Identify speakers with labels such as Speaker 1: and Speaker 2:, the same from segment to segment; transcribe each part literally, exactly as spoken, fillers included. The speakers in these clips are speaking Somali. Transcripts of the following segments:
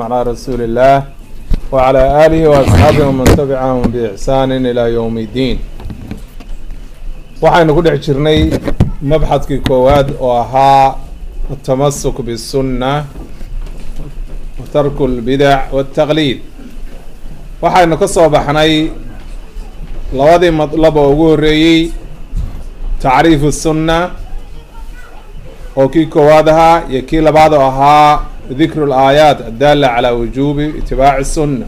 Speaker 1: على رسول الله وعلى آله وأصحابه ومن تبعهم بإحسان إلى يوم الدين. waxaynu ku dhex jirnay mabxadkii koowaad oo ahaa التمسك بالسنة وترك البدع والتقليد. waxaynu ka soo baxnay labadii madlab oo ugu horeeyay tacriif السنة oo kii koowaad ahaa iyo kii labaad oo ahaa ذكر الآيات الدالة على وجوب اتباع السنة.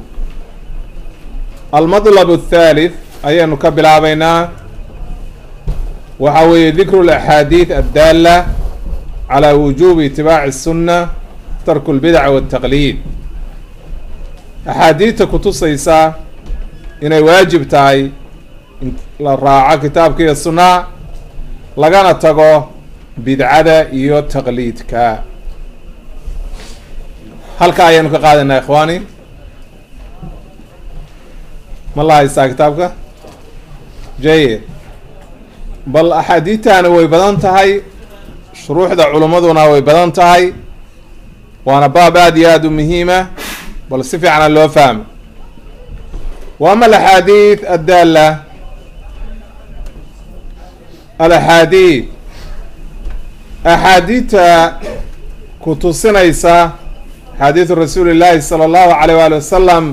Speaker 1: المطلب الثالث ayaynu ka bilaabaynaa waxa weeye ذكر الأحاديث الدالة على وجوب اتباع السنة ترك البدع والتقليد. أحاديثta kutusaysa inay waajib tahay in la raaco kitaabka iyo sunna lagana tago bidcada iyo taqliidka. halka ayaynu ka qaadanaa ikhwaani, ma la haystaa kitaabka jayid. bal axaadiidtaani way badan tahay, shuruuxda culimmaduna way badan tahay, waana baab aada iyo aada u muhiima, bal si fiicana loo fahmo. wa ama alaxaadiid addaala alaxaadiid axaadiidta kutusinaysa xadiidu rasuuli illaahi sala allahu alayh waali wasalam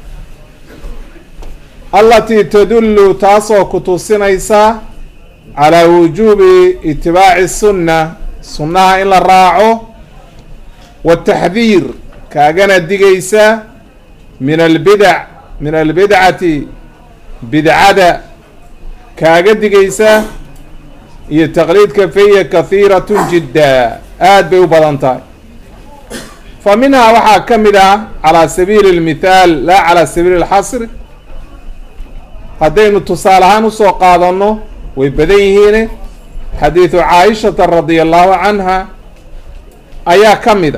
Speaker 1: allatii tadullu taasoo kutusinaysa calaa wujuubi itibaaci sunna sunnaha in la raaco wataxdiir kaagana digaysa min albidac min albidcati bidcada kaaga digaysa iyo taqliidka fahiya kahiiratun jidda, aada bay u badan tahay. fa minhaa waxaa ka mid ah calaa sabiili اlmithaal laa calaa sabiili اlxasr. haddaynu tusaale ahaan usoo qaadano way badan yihiine xadiidu caaishata radia allahu canha ayaa ka mid a.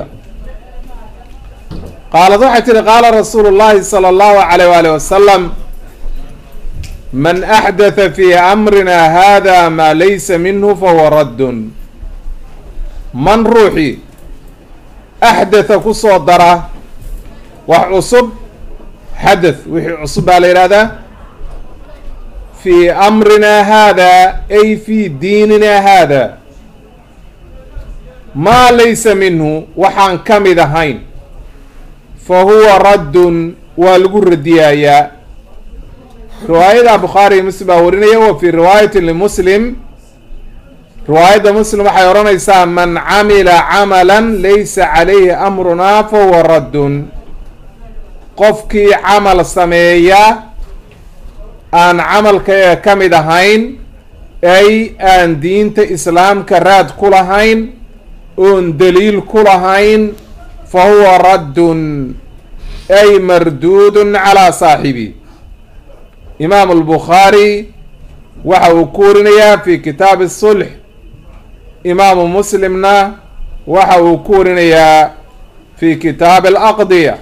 Speaker 1: qaalad waxay tihi qaala rasuulu llahi salى allahu alayh waalih wasalam man axdatha fii amrina hada maa laysa minhu fahuwa raddun. man ruuxii axdatha kusoo dara wax cusub, xadath wixii cusub baa la yidhahdaa, fii amrina hada ay fii diinina hada, maa laysa minhu waxaan ka mid ahayn, fa huwa raddun waa lagu radiyaayaa. riwaayada bukhaari muslim baa warinaya. wa fii riwaayati limuslim, riwaayadda muslim waxay odhanaysaa man camila camalan laysa calayhi amrunaa fa huwa raddun. qofkii camal sameeya aan camalka ka mid ahayn, ay aan diinta islaamka raad ku lahayn, oon daliil ku lahayn, fa huwa raddun ay marduudun calaa saaxibi. imaamu albukhaari waxa uu ku warinayaa fi kitaabi الsulx, imaamu muslimna waxa uu ku warinayaa fi kitaabi alaqdiya.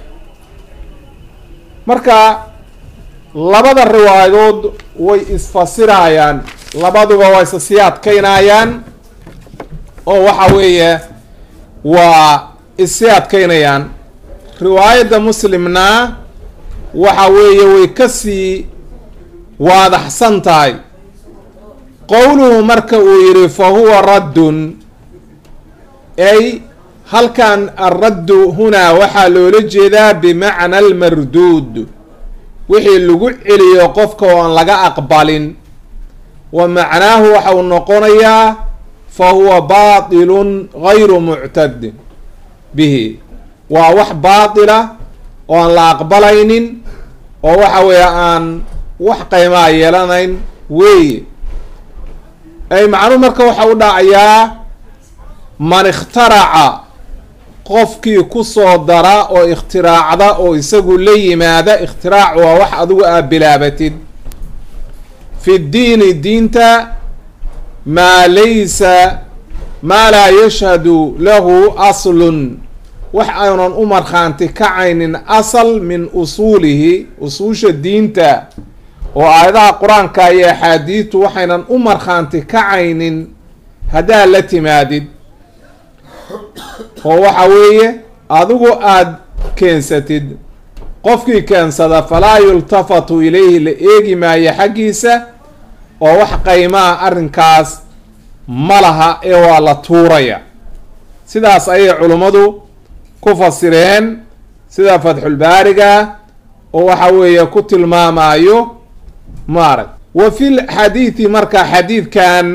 Speaker 1: marka labada riwaayadood way isfasirayaan, labaduba waa isa sii adkaynayaan oo waxa weeye waa issii adkaynayaan. riwaayadda muslimna waxa weeye way kasii waadaxsan tahay. qowluhu marka uu yidhi fa huwa raddun, ay halkan alraddu hunaa waxaa loola jeedaa bimacna almarduud, wixii lagu celiyo qofka oo aan laga aqbalin. wa macnaahu waxa uu noqonayaa fa huwa baatilun gayru muctadin bihi, waa wax baatila oo aan la aqbalaynin oo waxa weeye aan wax qaymaa yeelanayn weeye. ay macnuu marka waxa u dhacayaa man ikhtaraca, qofkii kusoo dara oo ikhtiraacda oo isagu la yimaada. ikhtiraac waa wax adigu aa bilaabatid. fi diini diinta maa laysa maa laa yashhadu lahu aslun, wax aynan u markhaanti kacaynin asal min usuulihi, usuusha diinta oo aayadaha qur-aanka iyo axaadiidtu waxaynan u markhaanti kacaynin haddaad la timaadid. oo waxa weeye adigu aada keensatid qofkii keensada falaa yultafatu ilayhi la eegi maayo xaggiisa oo wax qaymaa arrinkaas ma laha ee waa la tuuraya. sidaas ayay culummadu ku fasireen sida fatxulbaariga oo waxa weeye ku tilmaamayo maarag. wa fi lxadiidi marka xadiidkan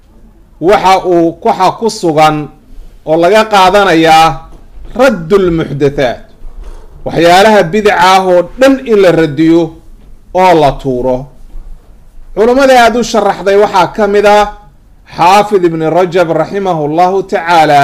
Speaker 1: waxa uu waxa ku sugan oo laga qaadanayaa raddu lmuxdathaat, waxyaalaha bidaca ah oo dhan in la radiyo oo la tuuro. culummada aada u sharaxday waxaa ka mid ah xaafid ibni rajab raximahu llahu tacaala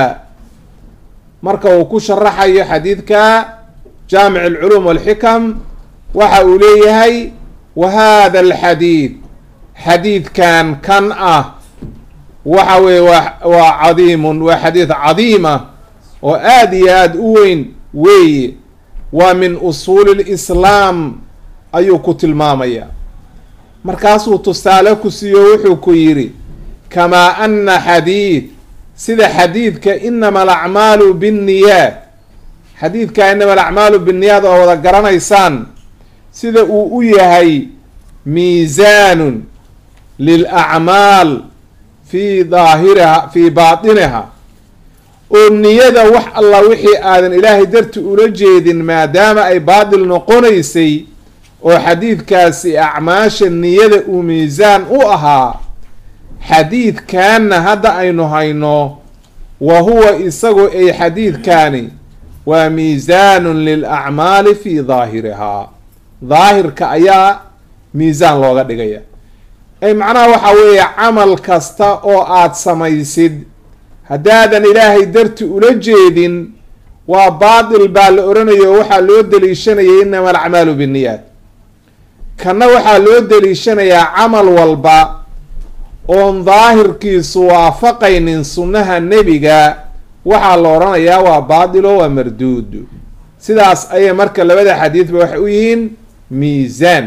Speaker 1: marka uu ku sharaxayo xadiidka jaamic alculuum walxikam waxa uu leeyahay wa hada alxadiid xadiidkan kan ah waxa weye waa waa cadiimun waa xadiid cadiima oo aada iyo aada u weyn weeye, waa min usuuli lislaam ayuu ku tilmaamaya. markaasuu tusaale ku siiyo wuxuu ku yidhi kamaa ana xadiid sida xadiidka inama alacmaalu binniyaat, xadiidka inama alacmaalu binniyaat oo wada garanaysaan sida uu u yahay miisaanun lilacmaal fii daahiriha fii baatiniha, oo niyada wax alla wixii aadan ilaahay darti ula jeedin maadaama ay baatil noqonaysay oo xadiidkaasi acmaasha niyada uu miisaan u ahaa, xadiidkanna hadda aynu hayno wa huwa isagu ay xadiidkaani waa miisaanun lilacmaali fii daahirihaa, daahirka ayaa miisaan looga dhigaya. ay macnaha waxa weeye camal kasta oo aada samaysid haddaadan ilaahay darti ula jeedin waa baatil baa la oranayo waxaa loo daliishanayay inama alacmaalu binniyaat. kana waxaa loo daliishanayaa camal walba oon daahirkiisu waafaqaynin sunnaha nebiga waxaa la odhanayaa waa baatilo waa marduud. sidaas ayay marka labada xadiidba waxay u yihiin miisaan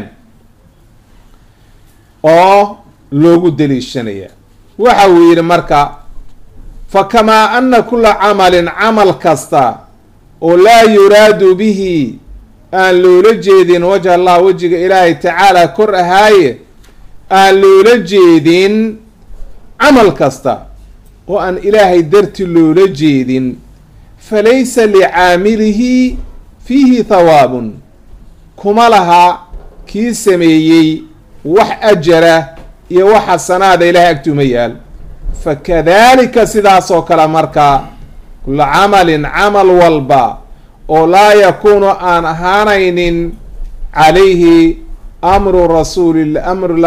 Speaker 1: oo loogu daliishanaya. waxa uu yidhi marka fakamaa ana kula camalin camal kasta oo laa yuraadu bihi aan loola jeedin wajha allah wejiga ilaahay tacaala kor ahaaye aan loola jeedin camal kasta oo aan ilaahay darti loola jeedin falaysa licaamilihi fiihi thawaabun, kuma laha kii sameeyey wax ajara iyo wax xasanaada ilaahay agtuma yaal. fakadalika sidaas oo kale marka kula camalin camal walba oo laa yakuunu aan ahaanaynin calayhi amru rasuuli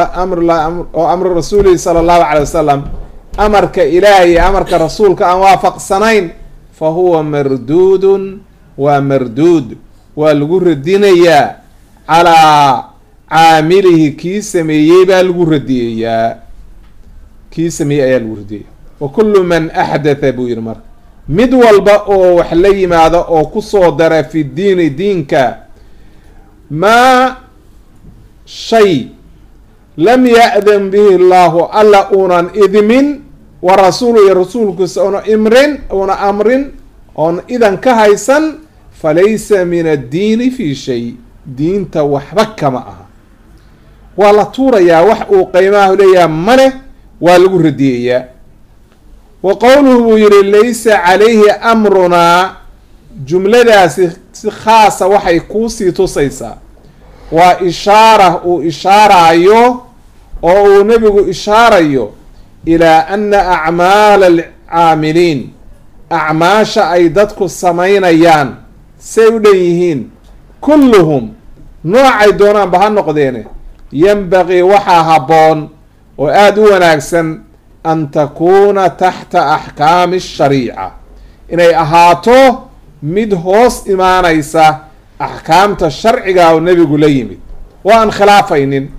Speaker 1: oo amru rasuulihi sala allahu calay wasalam, amarka ilaahay iyo amarka rasuulka aan waafaqsanayn, fa huwa marduudun waa marduud, waa lagu radinayaa calaa caamilihi kii sameeyey baa lagu radiyayaa, kii sameeyey ayaa lagu radiyaya. wa kullu man axdatha buu yihi marka mid walba oo wax la yimaado oo kusoo dara fi diini diinka maa shay lam ya-dan bihi allahu alla uunan idmin wa rasuulu iyo rasuulkiisa una imrin una amrin oon idan ka haysan falaysa min addiini fi shay, diinta waxba kama aha, waa la tuurayaa, wax uu qiimaahu leeyaha male, waa lagu radiyayaa. wa qowluhu buu yihi laysa calayhi amrunaa, jumladaasi si khaasa waxay kuusii tusaysaa, waa ishaara uu ishaarayo oo uu nebigu ishaarayo ilaa ana acmaala alcaamiliin, acmaasha ay dadku samaynayaan say u dhan yihiin kulluhum noocay doonaanba ha noqdeene, yanbaqii waxaa habboon oo aada u wanaagsan an takuuna taxta axkaami ashariica, inay ahaato mid hoos imaanaysa axkaamta sharciga oo nebigu la yimid oo aan khilaafaynin.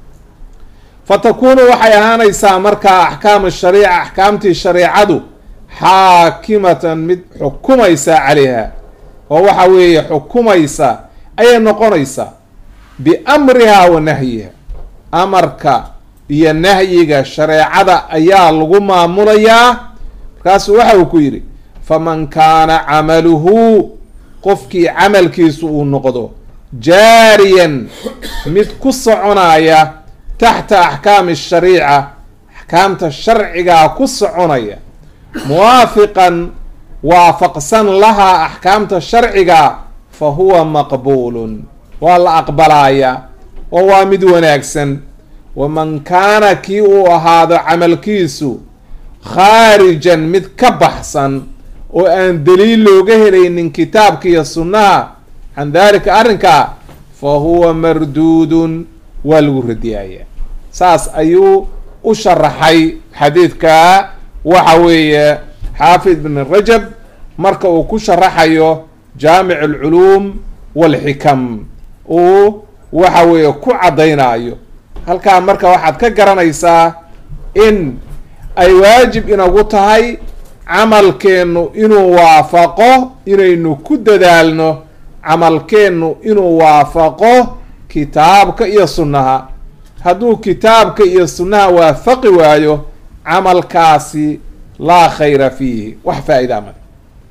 Speaker 1: fatakuunu waxay ahaanaysaa markaa axkaam shariica, axkaamtii shariicadu xaakimatan mid xukumaysa calayha, oo waxa weeye xukumaysa ayay noqonaysaa biamrihaa wa nahyiha, amarka iyo nahyiga shareecada ayaa lagu maamulayaa. markaasuu waxa uu ku yidhi faman kaana camaluhu qofkii camalkiisu uu noqdo jaariyan mid ku soconaya taxta axkaami shariica, axkaamta sharcigaa ku soconaya, muwaafiqan waafaqsan lahaa axkaamta sharciga, fa huwa maqbuulun waa la aqbalaya oo waa mid wanaagsan. waman kaana kii uu ahaado camalkiisu khaarijan mid ka baxsan oo aan daliil looga helaynin kitaabka iyo sunnaha can daalika arrinkaa, fa huwa marduudun waa lagu radiyaya. saas ayuu u sharaxay xadiidka waxa weeye xaafid ibn rajab marka uu ku sharaxayo jaamic alculuum walxikam uu waxa weeye ku caddaynayo. halkaa marka waxaad ka garanaysaa in ay waajib inagu tahay camalkeennu inuu waafaqo, inaynu ku dadaalno camalkeennu inuu waafaqo kitaabka iyo sunnaha. hadduu kitaabka iyo sunnaha waafaqi waayo camalkaasi laa khayra fiihi, wax faa-ida male.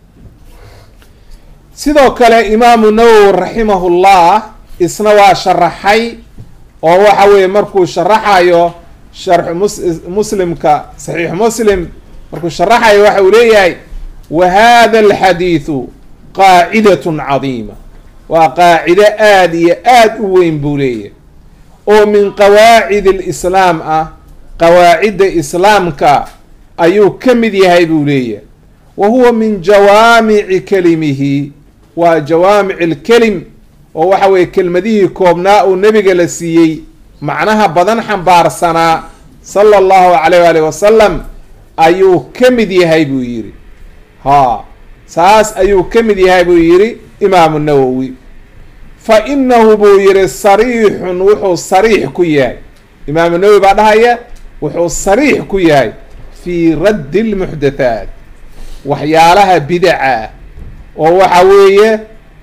Speaker 1: sidoo kale imaamu nawowi raximahullah isna waa sharaxay oo waxa weeye markuu sharaxayo sharxu mus muslimka saxiix muslim markuu sharaxayo waxa uu leeyahay wa hada alxadiidu qaacidatun cadiima, waa qaacido aada iyo aada u weyn buu leeyahay oo min qawaacid alislaam ah, qawaacidda islaamka ayuu ka mid yahay buu leeyahay. wa huwa min jawaamici kelimihi, waa jawaamic alkelim oo waxa weeye kelmadihii koobnaa uu nebiga la siiyey macnaha badan xambaarsanaa sala allahu calayh waalihi wasalam ayuu ka mid yahay buu yidhi. ha saas ayuu ka mid yahay buu yidhi imaamu nawowi. fa inahu buu yihi sariixun, wuxuu sariix ku yahay, imaamu nawowi baa dhahaya wuxuu sariix ku yahay fii raddi lmuxdathaat, waxyaalaha bidaca oo waxa weeye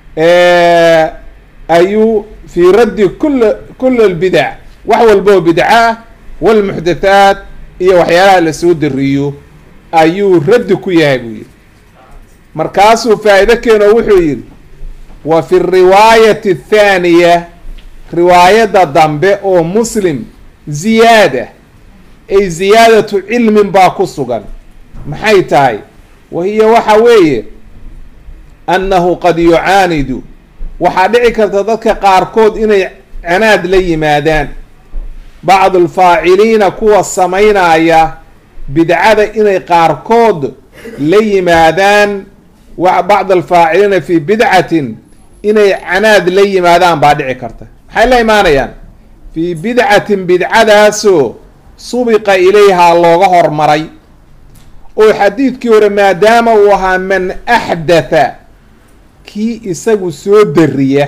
Speaker 1: ayuu fii raddi kul kul albidac, wax walboo bidca ah walmuxdathaat iyo waxyaalaha lasoo dariyo ayuu raddi ku yahay buu yihi. markaasuu faa-ido keeno wuxuu yihi wa fi riwaayati athaaniya, riwaayadda dambe oo muslim ziyaada ay ziyaadatu cilmin baa ku sugan. maxay tahay? wahiya waxa weeye annahu qad yucaanidu, waxaa dhici karta dadka qaarkood inay canaad la yimaadaan, bacdu alfaaciliina kuwa samaynaya bidcada inay qaarkood la yimaadaan, bacd alfaaciliina fi bidcatin inay canaad la yimaadaan baa dhici karta. maxay la imaanayaan? fii bidcatin bidcadaasoo subiqa ilayhaa looga hormaray, oo xadiidkii hore maadaama uu ahaa man axdatha kii isagu soo dariya,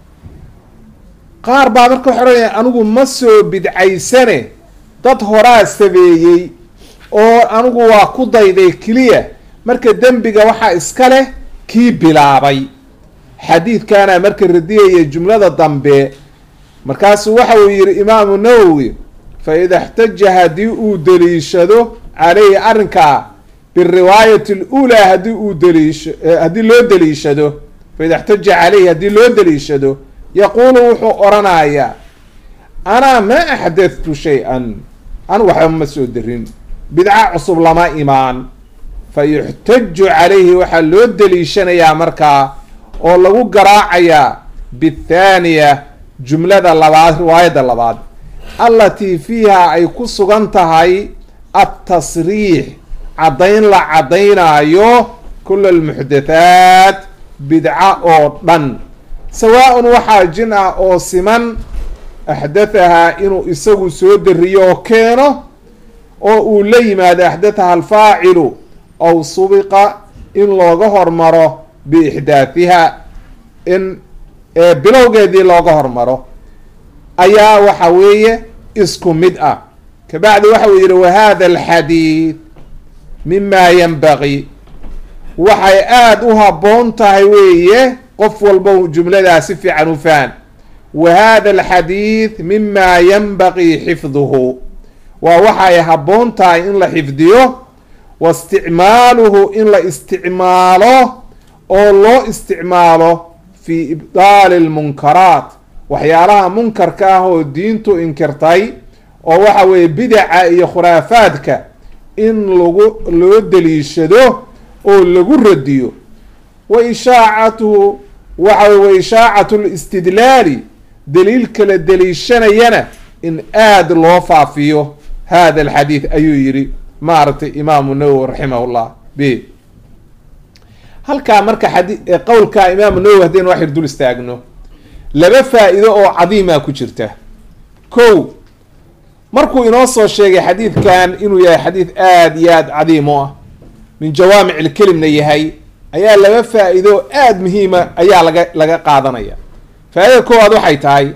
Speaker 1: qaar baa marka waxay odhanayaan anigu ma soo bidcaysane dad horaa sameeyey oo anigu waa ku dayday keliya, marka dembiga waxaa iska leh kii bilaabay. xadiidkaana marka radiyaya jumlada dambe. markaasuu waxa uu yihi imaamu nawowi fa ida اxtaja haddii uu daliishado caleyhi arrinkaa biriwaayati اlulaa haddii uu daliisho haddii loo daliishado, faida اxtaja caleyhi haddii loo daliishado, yaquulu wuxuu oranayaa anaa ma axdadtu shay-an, anu waxba ma soo darin, bidca cusub lama imaan. fa yuxtaju calayhi waxaa loo daliishanayaa markaa oo lagu garaacayaa bithaaniya jumlada labaad, riwaayadda labaad, allatii fiiha ay ku sugan tahay altasriix, caddayn la caddaynaayo kula almuxdathaat, bidca oo dhan, sawaa-un waxaa jin ah oo siman axdathahaa inuu isagu soo dariyo oo keeno oo uu la yimaado axdathaha alfaacilu aw subiqa in looga hormaro biixdaathiha, in bilowgeedii looga hormaro ayaa waxa weeye isku mid ah. kabacdi waxa uu yihi wahada alxadiid mima yanbaqi, waxay aada u habboon tahay weeye qof walba jumladaa si fiican u fahan. wahada alxadiid mima yanbaqi xifduhu, waa waxay habboon tahay in la xifdiyo, wa isticmaaluhu in la isticmaalo oo loo isticmaalo fii ibdaali lmunkaraat waxyaalaha munkarka ah oo diintu inkirtay oo waxa weeye bidaca iyo khuraafaadka in lagu loo daliishado oo lagu radiyo wa ishaacatuhu waxa wey wa ishaacatu listidlaali daliilka la daliishanayana in aada loo faafiyo hada alxadiid ayuu yihi maaragtay imaamu nawowi raximah llah b halkaa marka xadi qowlka imaamu nawowi haddaynu wax yar dul istaagno laba faa-ido oo cadiima ku jirta ko markuu inoo soo sheegay xadiidkan inuu yahay xadiid aada iyo aada cadiim u ah min jawaamic ilkelimna yahay ayaa laba faa-ido aada muhiima ayaa laga laga qaadanaya faa-idada koowaad waxay tahay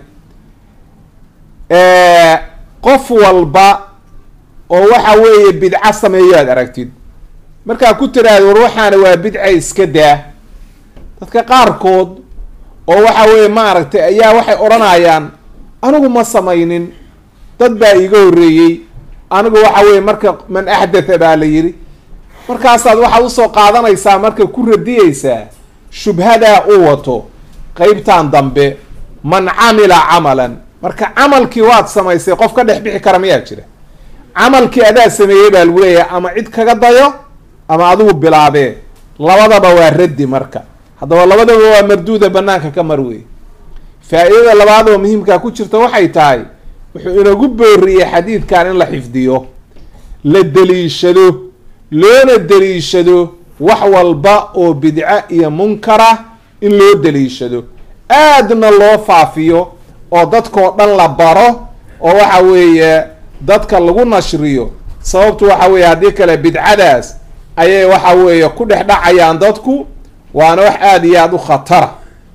Speaker 1: qof walba oo waxa weeye bidco sameeyo aad aragtid markaa ku tiraahdo war waxaana waa bidca iska daa dadka qaarkood oo waxa weeye maaragtay ayaa waxay odhanayaan anigu ma samaynin dad baa iiga horreeyey anigu waxa weeye marka man axdatha baa la yidhi markaasaad waxaad usoo qaadanaysaa marka ku radiyeysaa shubhadaa u wato qeybtan dambe man camila camalan marka camalkii waad samaysay qof ka dhex bixi kara mayaa jira camalkii adaa sameeyey baa lagu leeyahay ama cid kaga dayo ama adigu bilaabee labadaba waa raddi marka haddaba labadaba waa marduuda banaanka ka mar wey faa-idada labaad oo muhiimkaa ku jirta waxay tahay wuxuu inagu booriyey xadiidkan in la xifdiyo la daliishado loona daliishado wax walba oo bidco iyo munkara in loo daliishado aadna loo faafiyo oo dadkao dhan la baro oo waxa weeye dadka lagu nashriyo sababtu waxa weeye haddii kale bidcadaas ayay waxa weeye ku dhex dhacayaan dadku waana wax aada iyo aada u khatara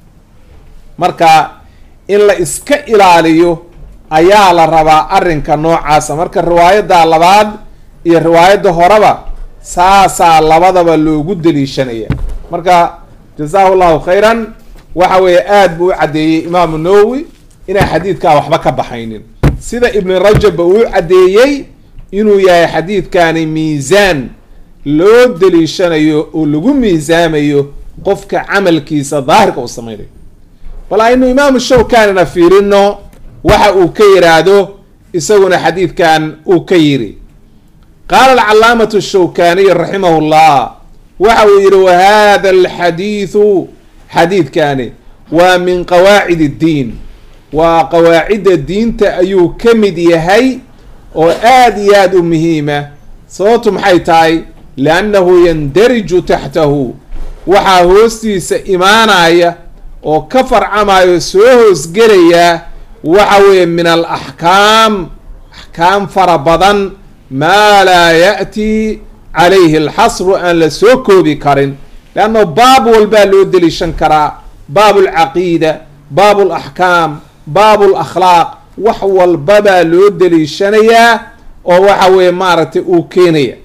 Speaker 1: marka in la iska ilaaliyo ayaa la rabaa arrinka noocaasa marka riwaayadda labaad iyo riwaayadda horeba saasaa labadaba loogu daliishanaya marka jazaahu llahu khayran waxa weeye aada buu u caddeeyey imaamu nawowi inaan xadiidkaa waxba ka baxaynin sida ibn rajabba uu caddeeyey inuu yahay xadiidkani miisaan loo daliishanayo oo lagu miisaamayo qofka camalkiisa daahirka uu samaynayo bal aynu imaamu shawkanina fiirino waxa uu ka yidhaahdo isaguna xadiidkan uu ka yiri qaala alcalaamatu shawkaniy raximah llah waxa uu yihi wahada alxadiidu xadiidkani waa min qawaacid اddiin waa qawaacidda diinta ayuu ka mid yahay oo aada iyo aada u muhiima sababtu maxay tahay liannahu yandariju taxtahu waxaa hoostiisa imaanaya oo ka farcamayo soo hoosgelaya waxa weeye min alaxkaam axkaam fara badan maa laa ya'ti calayhi alxasru aan la soo koobi karin leanno baab walbaa loo deliishan karaa baab alcaqiida baab alaxkaam baab alakhlaaq wax walbabaa loo deliishanayaa oo waxa weeye maaragtay uu keenaya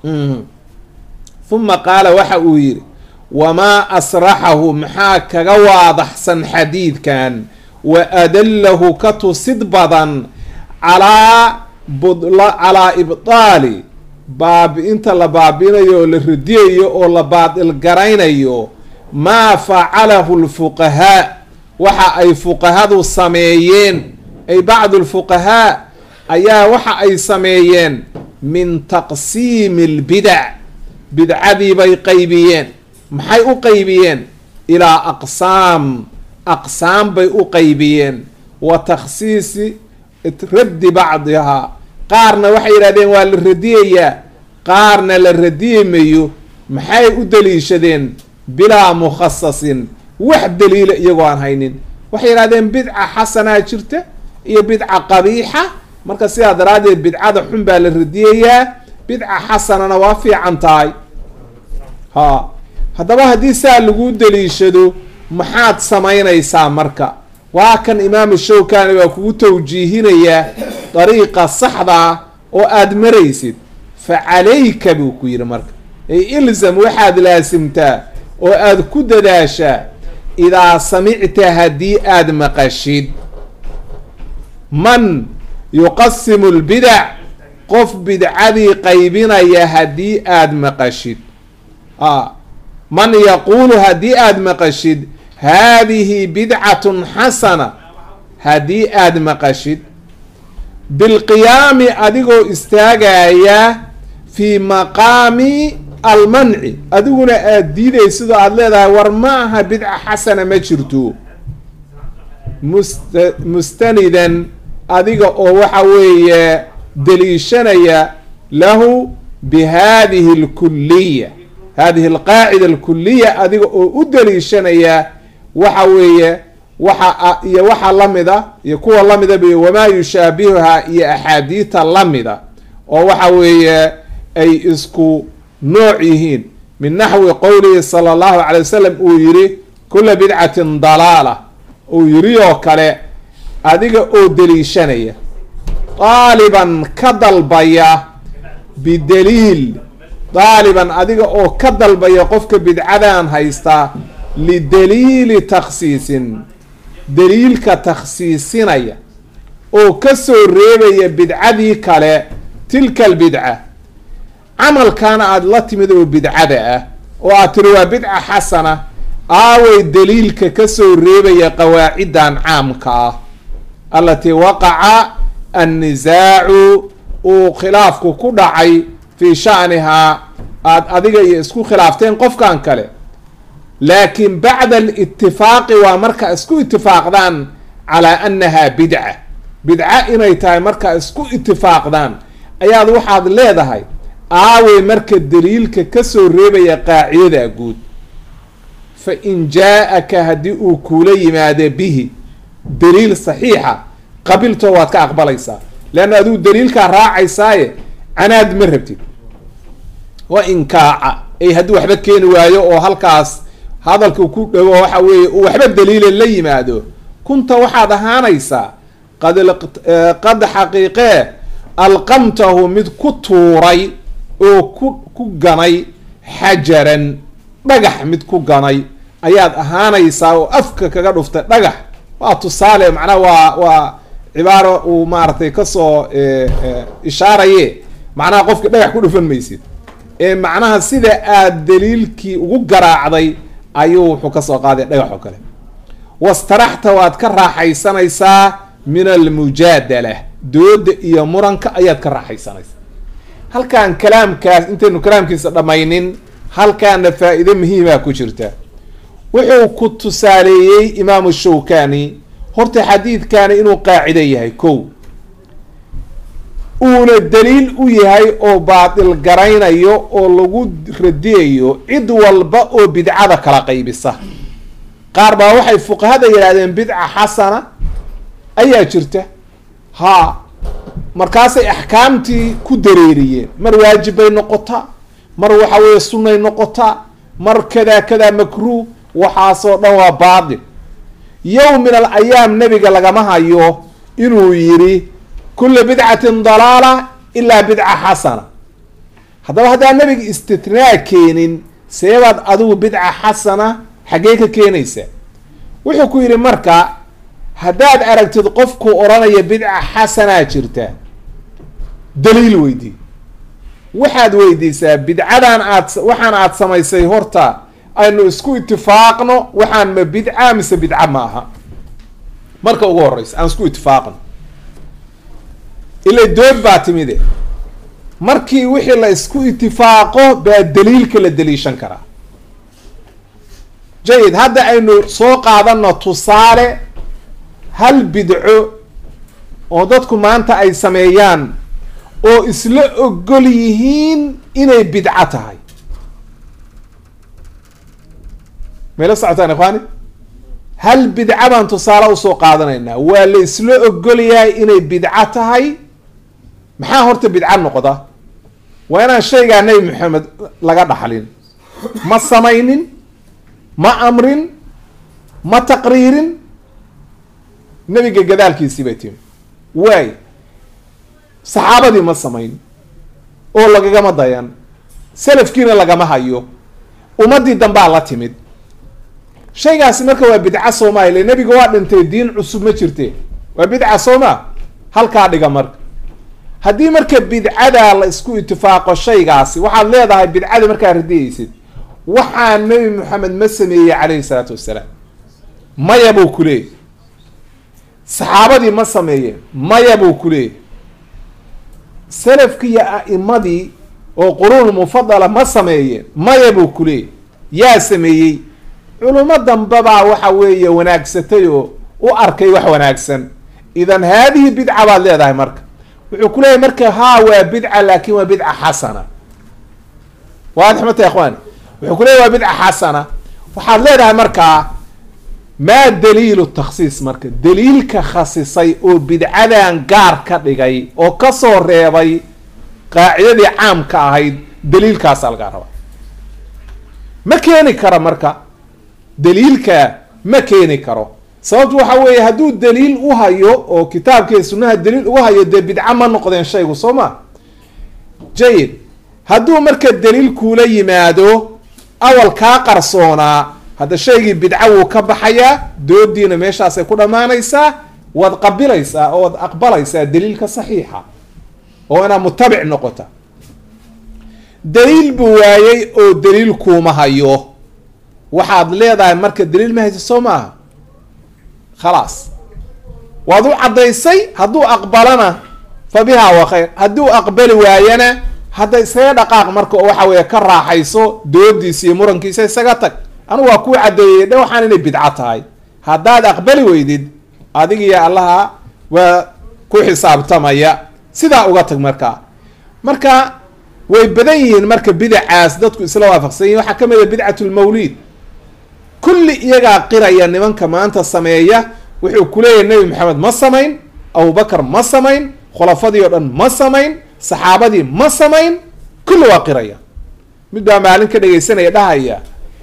Speaker 1: uma qaala waxa uu yidhi wamaa asraxahu maxaa kaga waadaxsan xadiidkan wa adallahu ka tusid badan calaa calaa ibtaali baabi-inta la baabinayo oo la radiyayo oo la baadil garaynayo maa facalahu lfuqahaa waxa ay fuqahadu sameeyeen ay bacdu lfuqahaa ayaa waxa ay sameeyeen min taqsiimi lbidac bidcadii bay qaybiyeen maxay u qaybiyeen ilaa aqsaam aqsaam bay u qaybiyeen wa takhsiisi raddi bacdihaa qaarna waxay yidhahdeen waa la radiyayaa qaarna la radiyamayo maxay u daliishadeen bilaa mukhasasin wax daliila iyagoo aan haynin waxay yidhahdeen bidca xasanaa jirta iyo bidca qabiixa marka sidaa daraaddeed bidcada xun baa la radiyayaa bidca xasanana waa fiican tahay ha haddaba haddii saa lagu daliishado maxaad samaynaysaa marka waa kan imaamu shawkani baa kugu tawjiihinayaa dariiqa saxdaa oo aada maraysid fa calayka buu ku yidhi marka ay ilzam waxaad laasimtaa oo aada ku dadaashaa idaa samicta haddii aada maqashid man yuqasimu lbidac qof bidcadii qaybinaya haddii aada maqashid a man yaquulu haddii aada maqashid haadihi bidcatun xasana, haddii aada maqashid bilqiyaami adigoo istaagaya fii maqaami almanci, adiguna aada diidaysidoo aada leedahay war ma aha bidca xasana ma jirto, musta mustanidan adiga oo waxa weeye daliishanaya lahu bihadihi alkuliya, hadihi alqaacida alkuliya adiga oo u daliishanaya waxa weeye waxa iyo waxa lamida iyo kuwa lamida b wamaa yushaabihuha iyo axaadiita lamida oo waxa weeye ay isku nooc yihiin min naxwi qowlihi sala allahu calay wasalam uu yiri kula bidcatin dalaala uu yiri oo kale adiga oo daliishanaya daaliban ka dalbaya bidaliil, daaliban adiga oo ka dalbaya qofka bidcadan haystaa lidaliili takhsiisin, daliilka takhsiisinaya oo kasoo reebaya bidcadii kale tilka albidca, camalkaana aada la timid oo bidcada ah oo aad tiri waa bidca xasana, aaway daliilka kasoo reebaya qawaacidan caamka ah alatii waqaca annisaacu uu khilaafku ku dhacay fii sha'nihaa, aada adiga iyo isku khilaafteen qofkan kale, laakin bacda alitifaaqi waa marka isku itifaaqdaan calaa annahaa bidca, bidca inay tahay marka isku itifaaqdaan ayaad waxaad leedahay aawey marka daliilka kasoo reebaya qaacidada guud. fa in jaa-aka haddii uu kuula yimaado bihi daliil saxiixa qabilto waad ka aqbalaysaa, leanna adigu daliilkaa raacaysaaye canaad ma rabtid. wa in kaaca ay haddii waxba keeni waayo oo halkaas hadalka ku dhago waxa weeye uu waxba daliila la yimaado, kunta waxaad ahaanaysaa qad qad xaqiiqee alqamtahu mid ku tuuray oo ku ku ganay xajaran dhagax mid ku ganay ayaad ahaanaysaa oo afka kaga dhuftay dhagax. waa tusaale macnaha waa waa cibaaro uu maaragtay kasoo ishaaraye, macnaha qofki dhagax ku dhufan maysid ee macnaha sida aada daliilkii ugu garaacday ayuu wuxuu kasoo qaaday dhagax oo kale. wastaraxta waad ka raaxaysanaysaa min almujaadala, dooda iyo muranka ayaad ka raaxaysanaysaa. halkaan kalaamkaas intaynu kalaamkiisa dhammaynin halkaana faa-iide muhiimaa ku jirta. wuxuu ku tusaaleeyey imaamu shawkani horta xadiidkani inuu qaacido yahay kow, uuna daliil u yahay oo baatil garaynayo oo lagu radiyayo cid walba oo bidcada kala qaybisa. qaar baa waxay fuqahada yidhahdeen bidca xasana ayaa jirta, haa markaasay axkaamtii ku dareeriyeen, mar waajib bay noqotaa, mar waxa weeye sunnay noqotaa, mar kadaa kadaa makruuh, waxaasoo dhan waa baatil. yowm min al ayaam nebiga lagama hayo inuu yiri kula bidcatin dalaala ilaa bidca xasana. haddaba haddaan nebiga istitnaa keenin seebaad adigu bidca xasana xaggee ka keenaysa? wuxuu ku yidhi marka haddaad aragtid qofku odhanaya bidca xasanaa jirta, daliil weydii. waxaad weydiisaa bidcadan aad waxaan aad samaysay horta aynu isku itifaaqno waxaan ma bidca mise bidca ma aha. marka ugu horeysa aan isku itifaaqno, ila dood baa timide, markii wixii la isku itifaaqo baa daliilka la daliishan karaa. jayid, hadda aynu soo qaadano tusaale hal bidco oo dadku maanta ay sameeyaan oo isla ogol yihiin inay bidco tahay. mayla socotaan ikhwaani? hal bidca baan tusaale usoo qaadanaynaa, waa la isla ogolyahay inay bidco tahay. maxaa horta bidco noqda? waa inaan shaygaa nebi maxamed laga dhaxlin, ma samaynin, ma amrin, ma taqriirin, nebiga gadaalkiisii bay timi. waay saxaabadii ma samayn oo lagagama dayan, salafkiina lagama hayo, ummadii dambaa la timid. shaygaasi marka waa bidca sooma, ile nebiga waa dhintay, diin cusub ma jirte, waa bidca sooma. halkaa dhiga marka. haddii marka bidcada la isku itifaaqo shaygaasi, waxaad leedahay bidcada markaa radiyaysid waxaa nebi maxamed ma sameeyey calayhi salaatu wassalaam, maya buu ku leeyay. saxaabadii ma sameeyeen, maya buu ku leeyay. salafkii iyo a'imadii oo quruun mufadala ma sameeyeen, maya buu ku leeyay. yaa sameeyey? culummo dambebaa waxa weeye wanaagsatay oo u arkay wax wanaagsan. idan haadihi bidca baad leedahay marka. wuxuu ku leeyahy marka haa waa bidca, laakin waa bidca xasana. waadix mata ya ikhwaani, wuxuu ku leeyahy waa bidca xasana. waxaad leedahay markaa maa daliilu takhsiis, marka daliilka khasisay oo bidcadan gaar ka dhigay oo kasoo reebay qaacidadii caamka ahayd, daliilkaasaa lagaa rabaa. ma keeni kara marka daliilka, ma keeni karo. sababtu waxa weeye hadduu daliil u hayo oo kitaabkii sunnaha daliil uga hayo dee bidca ma noqdeen shaygu, soo ma jayid. hadduu marka daliil kuula yimaado awal kaa qarsoonaa, hadda shaygii bidca wuu ka baxayaa, doodiina meeshaasay ku dhammaanaysaa, waad qabilaysaa oo waad aqbalaysaa daliilka saxiixa oo inaad mutabic noqota. daliil buu waayey oo daliil kuuma hayo, waxaad leedahay marka daliil ma hayso, soo maaha, khalaas waad u caddaysay. hadduu aqbalana fa bihaa wa khayr, hadduu aqbali waayana hadda isaga dhaqaaq marka oo waxa weeye ka raaxayso doodiisa iyo murankiisa, isaga tag. anigu waa kuu caddeeyey dhe waxaan inay bidco tahay. haddaad aqbali weydid adigiyo allaha waa ku xisaabtamaya, sidaa uga tag markaa. marka way badan yihiin marka bidacaas dadku isla waafaqsan yihin. waxaa ka mid a bidcat lmawlid, kulli iyagaa qiraya nimanka maanta sameeya. wuxuu ku leeyahay nebi maxamed ma samayn, abubakar ma samayn, khulafadii oo dhan ma samayn, saxaabadii ma samayn, kulli waa qiraya. mid baa maalin ka dhegaysanaya dhahaya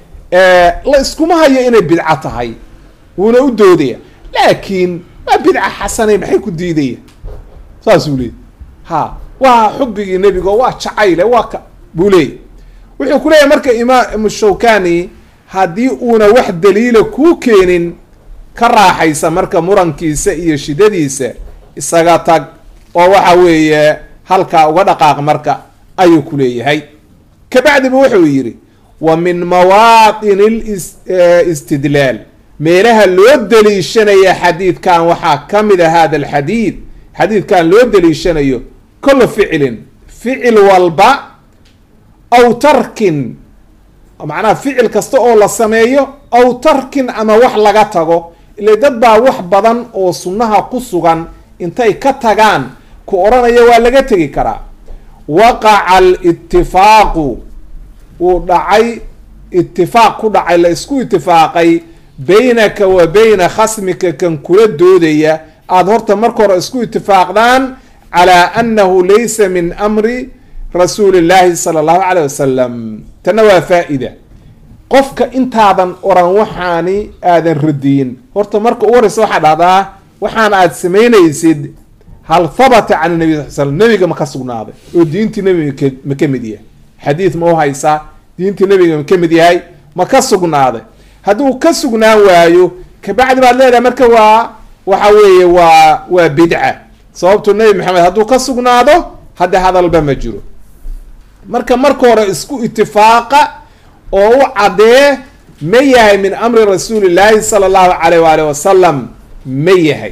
Speaker 1: la iskuma hayo inay bidco tahay, wuuna u doodaya, laakiin waa bidca xasanay maxay ku diidaya, saasuu leeyay. ha waa xubbigii nebigo waa jacayle waa ka buu leeyay. wuxuu ku leeyahay marka imaam shawkani haddii uuna wax daliila kuu keenin, ka raaxaysa marka murankiisa iyo shidadiisa, isaga tag oo waxa weeye halkaa uga dhaqaaq marka ayuu ku leeyahay. kabacdiba wuxuu yidhi wa min mawaatin listidlaal, meelaha loo daliishanaya xadiidkan waxaa ka mid a hada alxadiid, xadiidkan loo daliishanayo kullu ficilin, ficil walba, aw tarkin, macnaha ficil kasta oo la sameeyo, aw tarkin ama wax laga tago. ila dad baa wax badan oo sunnaha ku sugan intay ka tagaan ku odhanaya waa laga tegi karaa. waqaca alitifaaqu, wuu dhacay itifaaq ku dhacay, la isku itifaaqay baynaka wa bayna khasmika, kan kula doodaya aada horta marka hore isku itifaaqdaan calaa annahu laysa min amri rasuuli llaahi sala allahu caleyh wasalam. tana waa faa-ida. qofka intaadan oran waxaani aadan radiyin, horta marka u horeysa waxaa dhahdaa waxaan aada samaynaysid hal habata can nabi sal slam, nebiga ma ka sugnaaday oo diintii nebiga ma ka mid yahay? xadiid ma u haysaa diintii nebiga ma ka mid yahay? ma ka sugnaaday? hadduu ka sugnaan waayo kabacdi baad leedahay marka waa waxa weeye waa waa bidca. sababtu nebi maxamed hadduu ka sugnaado hadda hadalba ma jiro. marka marka hore isku itifaaqa oo u caddee ma yahay min amri rasuuli llaahi sala allahu calayh waali wasalam, ma yahay.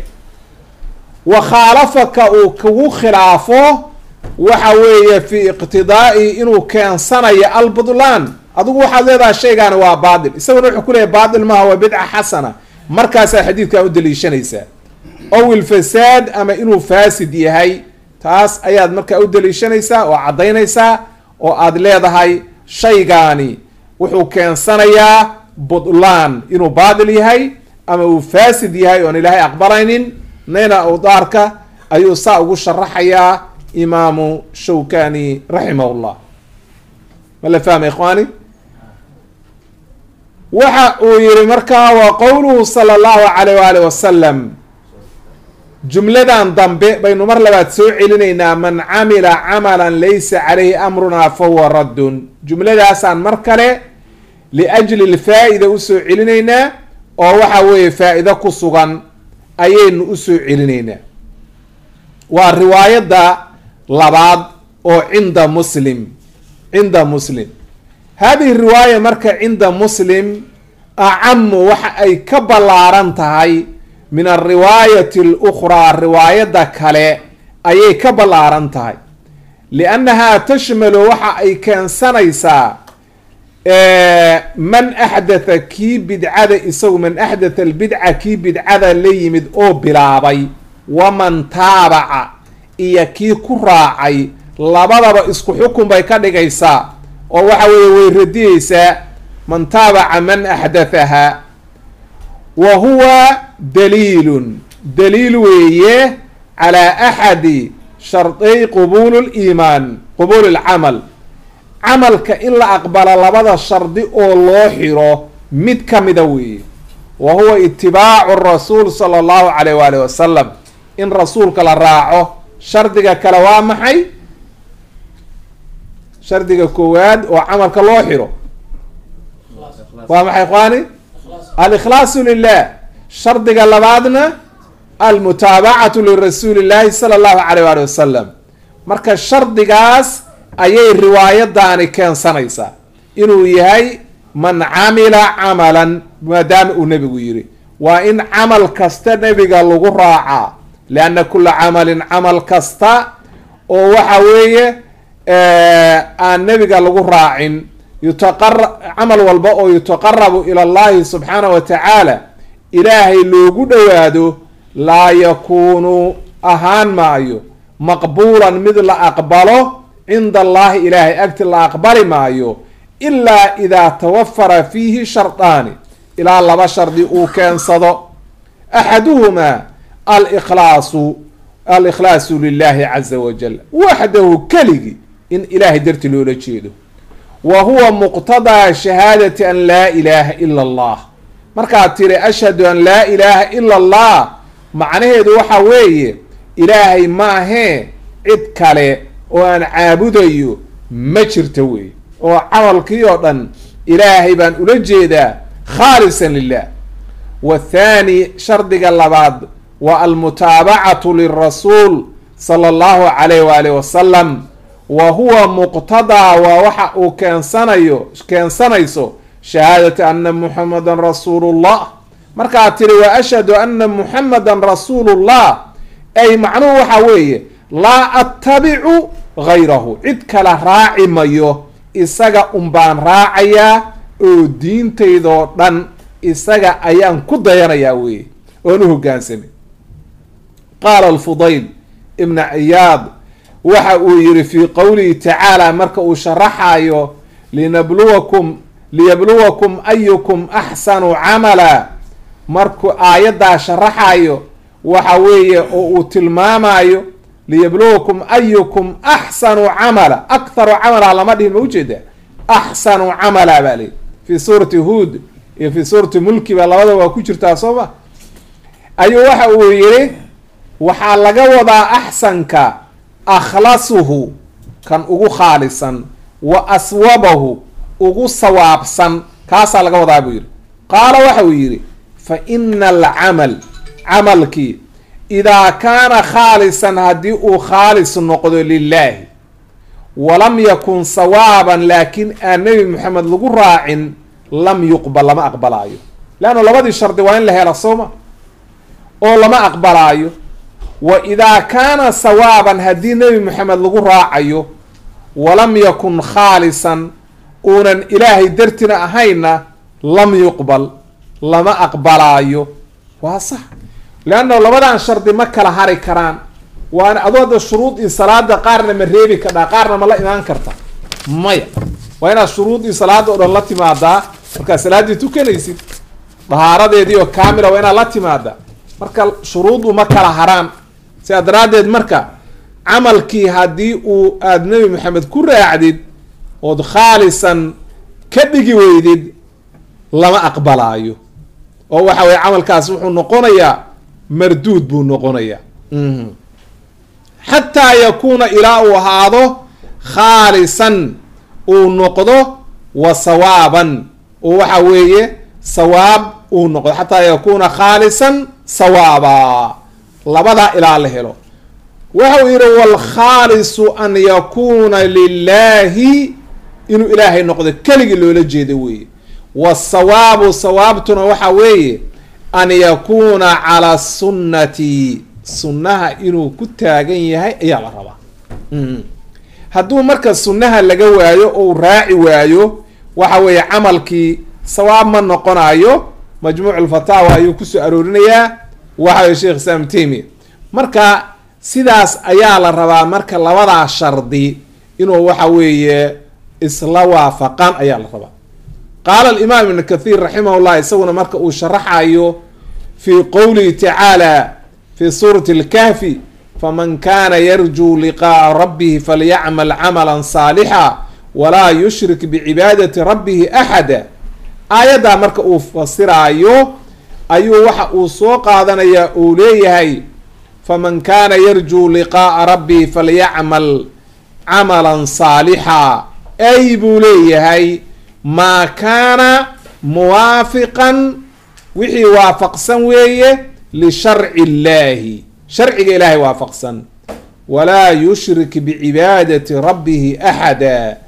Speaker 1: wa khaalafaka uu kugu khilaafo waxa weeye fi iqtidaa'i inuu keensanayo albudlaan, adigu waxaad leedahay shaygaani waa baatil, isaguna wuxuu ku leeyahy baatil maaha waa bidca xasana, markaasaa xadiidkan u daliishanaysaa. ow ilfasaad, ama inuu faasid yahay, taas ayaad markaa u daliishanaysaa oo caddaynaysaa oo aada leedahay shaygaani wuxuu keensanayaa budlaan, inuu baatil yahay ama uu faasid yahay oon ilaahay aqbalaynin. nayna awdaarka ayuu saa ugu sharaxayaa imaamu shawkani raximahullah. ma la fahmay ikhwaani? waxa uu yihi markaa wa qowluhu sala allahu calayh waali wasalam, jumladan dambe baynu mar labaad soo celinaynaa, man camila camalan laysa calayhi amrunaa fahuwa raddun. jumladaasaan mar kale liajli lfaa-ida usoo celinaynaa oo waxa weeye faa-ido ku sugan ayaynu usoo celinaynaa. waa riwaayadda labaad oo cinda muslim cinda muslim hadihi riwaaya marka cinda muslim acamu waxa ay ka ballaaran tahay min alriwaayati alukhraa riwaayadda kale ayay ka ballaaran tahay liannahaa tashmalu waxa ay keensanaysaa man axdatha kii bidcada isagu man axdatha albidca kii bidcada la yimid oo bilaabay waman taabaca iyo kii ku raacay labadaba isku xukun bay ka dhigaysaa oo waxa weeye way radiyeysaa man taabaca man axdathaha wa huwa daliilun daliil weeye calaa axadi sharday qubuulu liimaan qubuulu lcamal camalka in la aqbalo labada shardi oo loo xiro mid ka mida weeye wa huwa itibaacu rasuul sala allahu calayh waalihi wasalam in rasuulka la raaco shardiga kale waa maxay shardiga koowaad oo camalka loo xiro waa maxay ikhwaani alikhlaasu lilah shardiga labaadna almutaabacatu lirasuuli llahi sala allahu calayh waali wasalam marka shardigaas ayay riwaayadaani keensanaysaa inuu yahay man camila camalan maadaama uu nebigu yidhi waa in camal kasta nebiga lagu raacaa lianna kula camalin camal kasta oo waxa weeye aan nebiga lagu raacin yutaqara camal walba oo yutaqarabu ila allahi subxaanahu wa tacaala ilaahay loogu dhowaado laa yakuunu ahaan maayo maqbuulan mid la aqbalo cinda allahi ilaahay agti la aqbali maayo ilaa idaa tawafara fiihi shardaani ilaa laba shardi uu keensado axaduhumaa alikhlaasu alikhlaasu lilahi caza wajal waxdahu keligi in ilaahay darti loola jeedo wa huwa muqtadaa shahaadati an laa ilaaha ila allah markaad tiri ashhadu an laa ilaaha ila allah macnaheedu waxa weeye ilaahay maahee cid kale oo aan caabudayo ma jirta wey oo camalkii oo dhan ilaahay baan ula jeedaa khaalisan lilah wathaani shardiga labaad waa almutaabacatu lirasuul sala allahu calayh waalihi wasalam wa huwa muqtadaa waa waxa uu keensanayo keensanayso shahaadati ana muxamadan rasuulullah markaad tiri wa ashhadu ana muxamadan rasuulullah ay macnuhu waxa weeye laa attabicu gayrahu cid kala raaci mayo isaga unbaan raacayaa oo diintaydoo dhan isaga ayaan ku dayanayaa weye oon u hogaansamay qaala alfudayl ibna ciyaad waxa uu yihi fii qowlihi tacaala marka uu sharaxayo linabluwakum liyabluwakum ayukum axsanu camala markuu aayaddaa sharaxayo waxa weeye oo uu tilmaamayo liyabluwakum ayukum axsanu camala aktharu camala lama dhihin ma ujeeda axsanu camala baa leyi fi suurati huod iyo fi suurati mulki ba labada waa ku jirtaa soo ma ayuu waxa uu yihi waxaa laga wadaa axsanka akhlasuhu kan ugu khaalisan wa aswabahu ugu sawaabsan kaasaa laga wadaa buu yihi qaala waxa uu yihi fa ina alcamal camalkii idaa kaana khaalisan haddii uu khaalis noqdo lilaahi walam yakun sawaaban laakiin aan nebi moxamed lagu raacin lam yuqbal lama aqbalaayo leanna labadii shardi waa in la hela sooma oo lama aqbalaayo wa idaa kaana sawaaban haddii nebi moxamed lagu raacayo walam yakun khaalisan uunan ilaahay dartina ahayna lam yuqbal lama aqbalaayo waa sax leanna labadan shardi ma kala hari karaan waana adoo hadda shuruudii salaada qaarna ma reebi kardhaa qaarna ma la imaan karta maya waa inaad shuruudii salaada o dhan la timaadaa markaad salaaddii tukanaysid dahaaradeedii oo kaamila waa inaad la timaadaa marka shuruudu ma kala haraan sidaa daraaddeed marka camalkii haddii uu aada nebi maxamed ku raacdid ood khaalisan ka dhigi weydid lama aqbalaayo oo waxa weye camalkaas wuxuu noqonayaa marduud buu noqonayaa xataa yakuuna ilaa uu ahaado khaalisan uu noqdo wa sawaaban oo waxa weeye sawaab uu noqdo xataa yakuuna khaalisan sawaaba labadaa ilaa la helo waxa uu yihi waalkhaalisu an yakuuna lilahi inuu ilaahay noqdo keligii loola jeedo weeye. wasawaabu sawaabtuna waxa weeye an yakuuna calaa sunnati, sunnaha inuu ku taagan yahay ayaa la rabaa. mm. hadduu marka sunnaha laga waayo ou raaci waayo waxa weeye camalkii sawaab ma noqonayo. majmuuc alfataawa ayuu kusoo aroorinayaa waxa weye sheekh islaam taymiya. marka sidaas ayaa la rabaa marka labadaa shardi inuu waxa weeye isla waafaqan ayaa la rabaa. qaala alimaam ibn kathiir raximah llah isaguna marka uu sharaxayo fi qowlihi tacaala fi suurati lkahfi faman kana yarjuu liqaaa rabbihi falyacmal camala saalixa walaa yushrik bicibaadati rabbihi axada. aayaddaa marka uu fasiraayo ayuu waxa uu soo qaadanayaa uu leeyahay faman kana yarjuu liqaaa rabbihi falyacmal camalan saalixa, ay buu leeyahay maa kaana muwaafiqan wixii waafaqsan weeye lisharci illaahi, sharciga ilaahay waafaqsan. walaa yushrik bicibaadati rabbihi axada,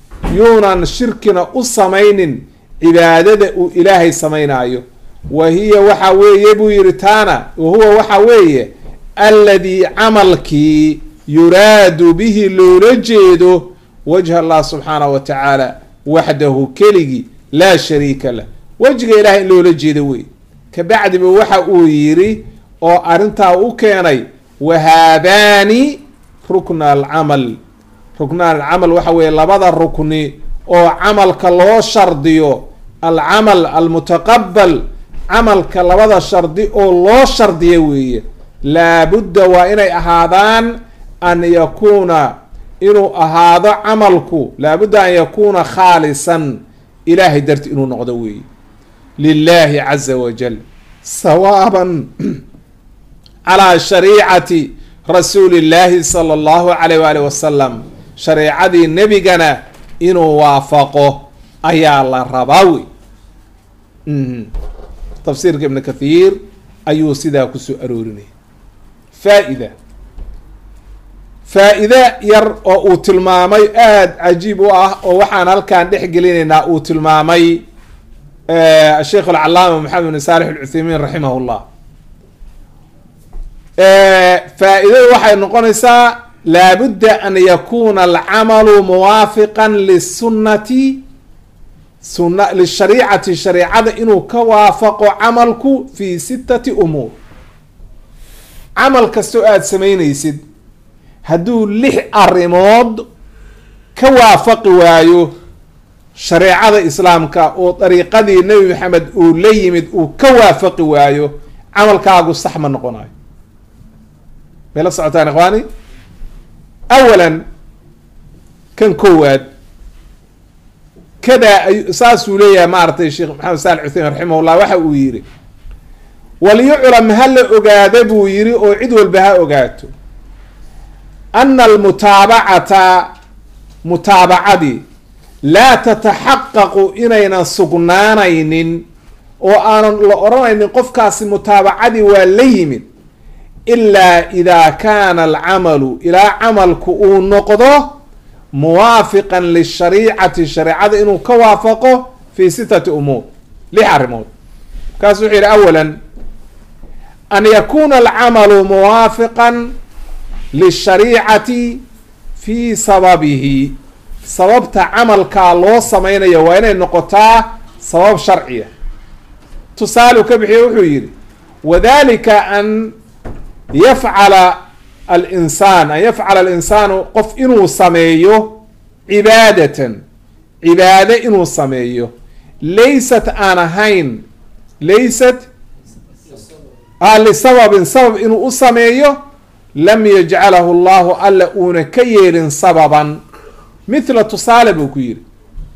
Speaker 1: yuunan shirkina u samaynin cibaadada uu ilaahay samaynaayo. wa hiya waxa weeye buu yihi taana wahuwa waxa weeye alladii camalkii yuraadu bihi loola jeedo wajha allah subxaanahu wa tacaala waxdahu keligii laa shariika lah, wejiga ilahay in loola jeedo wey. kabacdiba waxa uu yidhi oo arrintaa u keenay wahaadaani rukna alcamal, ruknaan alcamal waxa weeye labada rukni oo camalka loo shardiyo, alcamal almutaqabal, camalka labada shardi oo loo shardiyo weeye. laabudda waa inay ahaadaan an yakuuna inuu ahaado camalku, laabudda an yakuuna khaalisan ilaahay darti inuu noqdo weeye, lilahi caza wajal sawaaban calaa shariicati rasuuli llaahi sala allahu alayh waali wasalam, shareecadii nebigana inuu waafaqo ayaa la rabaa wey. mm. tafsiirka ibn kathiir ayuu sidaa kusoo aroorinaya. faa-ida faa-ida yar oo uu tilmaamay aada cajiib u ah oo waxaan halkaan dhex gelinaynaa uu tilmaamay sheikh alcalaama maxamed bin saalix alcuthaymiin raximah llah. faa-idadu waxay noqonaysaa laabudda an yakuuna alcamalu muwaafiqan lisunati suna lishariicati, shariicada inuu ka waafaqo camalku fi sittati umuur. camal kastoo aada samaynaysid hadduu lix arrimood ka waafaqi waayo shareecada islaamka oo dariiqadii nebi maxamed uu la yimid uu ka waafaqi waayo, camalkaagu sax ma noqonayo. may la socotaan ikhwaani? awalan kan koowaad kadaa ay saasuu leeyahay maaragtay sheekh maxamed saalix cuthaymin raximahullah waxa uu yidhi waliyuclam ha la ogaada buu yidhi oo cid walba ha ogaato ana almutaabacata mutaabacadii laa tataxaqaqu inaynan sugnaanaynin oo aanan la odhanaynin qofkaasi mutaabacadii waa la yimid ilaa idaa kaana alcamalu ilaa camalku uu noqdo muwaafiqan lishariicati, shareecada inuu ka waafaqo fi sittati umuur, lix arrimood. markaas wuxuu yidhi awalan an yakuuna alcamalu muwaafiqan lishariicati fi sababihi, sababta camalkaa loo samaynayo waa inay noqotaa sabab sharciya. tusaalu ka bixiye wuxuu yidhi wadalika an yafcala alinsaan an yafcala alinsaanu qof inuu sameeyo cibaadatan, cibaade inuu sameeyo laysat aan ahayn laysat lisababin sabab inuu u sameeyo lam yajcalahu allahu alla uuna ka yeelin sababan. mithla tusaale buu ku yidhi